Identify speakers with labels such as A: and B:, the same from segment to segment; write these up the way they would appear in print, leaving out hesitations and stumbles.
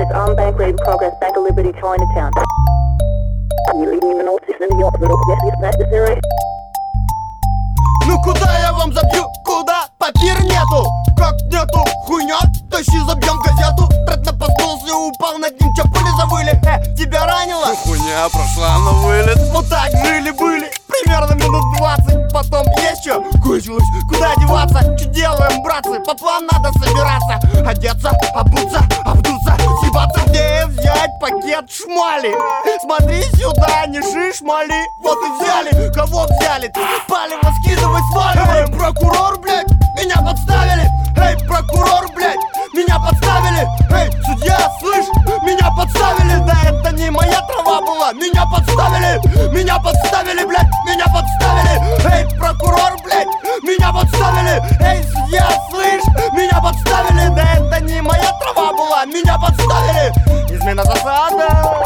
A: advised, armed bank raid in progress, Bank of Liberty, Chinatown.
B: Ну куда я вам забью? Куда? Папир нету. Как нету? Хуйня? Тащи, забьем газету. Тред напоснулся, упал над ним, чё пули завыли? Тебя ранило?
C: Хуйня прошла на вылет.
B: Вот так жили-были, примерно минут 20. Потом есть чё? Кончилось. Куда деваться? Чё делаем, братцы? По плану надо собираться. Одеться, обуться, обдуться, съебаться. Где взять пакет шмали? Смотри сюда, не шишмали. Вот и взяли. Кого взяли? Палево скидывай, сваливай. Эй, прокурор, блядь, меня подставили. Эй, прокурор, блядь, меня подставили. Эй, судья, слышь, меня подставили. Да это не моя трава была. Меня подставили, блядь, меня подставили. Эй, прокурор, блядь, меня подставили. Эй, судья, слышь, меня подставили. Да это не моя трава была. Меня подставили. Измена засада.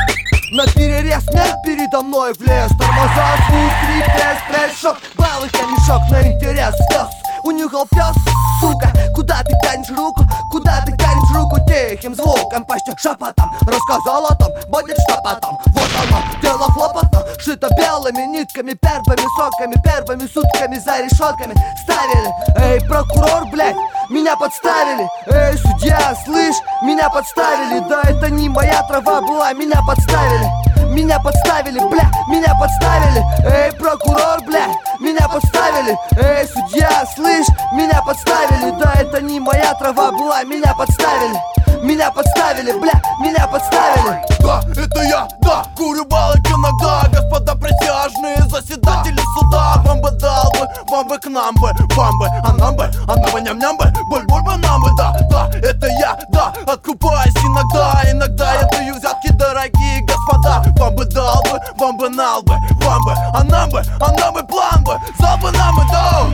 D: На перерез смерть передо мной в лес. Тормоза, звук, крик, треск, шок. Балый мешок на интерес стас. Унюхал пес, сука. Куда ты тянешь руку? Куда ты тянешь руку? Тихим звуком, почти шепотом рассказал о том, будет что потом. Вот оно, дело хлопотно. Шито белыми нитками, первыми сроками, первыми сутками за решетками ставили. Эй, прокурор, блядь, меня подставили. Эй, судья, слышь, меня подставили. Да это не моя трава была, меня подставили. Меня подставили, бля, меня подставили. Эй, прокурор, бля, меня подставили. Эй, судья, слышь, меня подставили. Да это не моя трава была, меня подставили. Меня подставили, бля, меня подставили.
C: Да, это я, да, курю балок иногда. Господа присяжные, заседатели суда. Вам бы дал бы, вам бы к нам бы, вам бы, а нам бы ням-ням бы, боль-боль бы нам бы, да, да, это я, да, откупаюсь иногда. Иногда я даю взятки, дорогие господа. Вам бы дал бы, вам бы нал бы, вам бы, а нам бы план бы, зал бы нам бы дал.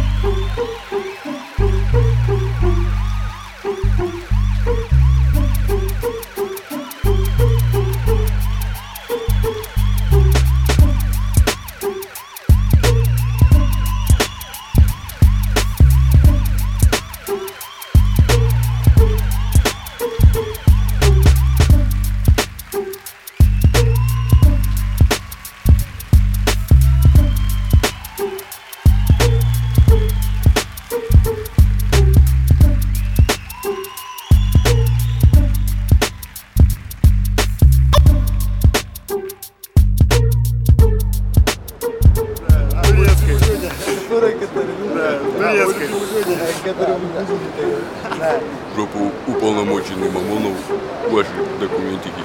C: Жопу уполномоченный Мамонов, ваши документики.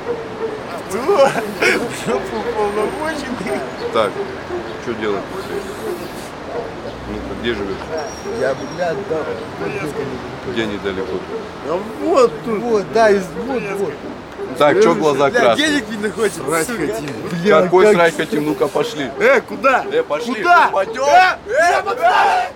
B: Жопу уполномоченный.
C: Так, что делать? Ну-ка, где живешь?
D: Я, блядь, да.
C: Где недалеко?
B: А вот тут.
D: Вот, да, вот.
C: Так, что глаза
B: Бля,
C: красные?
B: денег не находится. Срать хотим.
C: Какой срать хотим? Ну-ка, пошли.
B: Куда?
C: Пошли.
B: Куда?
C: Пойдем.
B: Меня подставили!